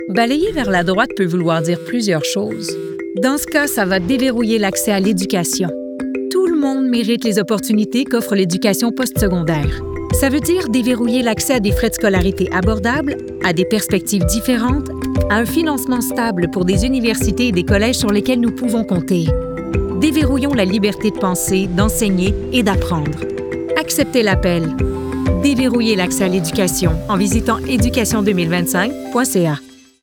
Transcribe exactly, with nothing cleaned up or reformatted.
Balayer vers la droite peut vouloir dire plusieurs choses. Dans ce cas, ça va déverrouiller l'accès à l'éducation. Tout le monde mérite les opportunités qu'offre l'éducation postsecondaire. Ça veut dire déverrouiller l'accès à des frais de scolarité abordables, à des perspectives différentes, à un financement stable pour des universités et des collèges sur lesquels nous pouvons compter. Déverrouillons la liberté de penser, d'enseigner et d'apprendre. Acceptez l'appel. Déverrouillez l'accès à l'éducation en visitant éducation deux mille vingt-cinq point c a.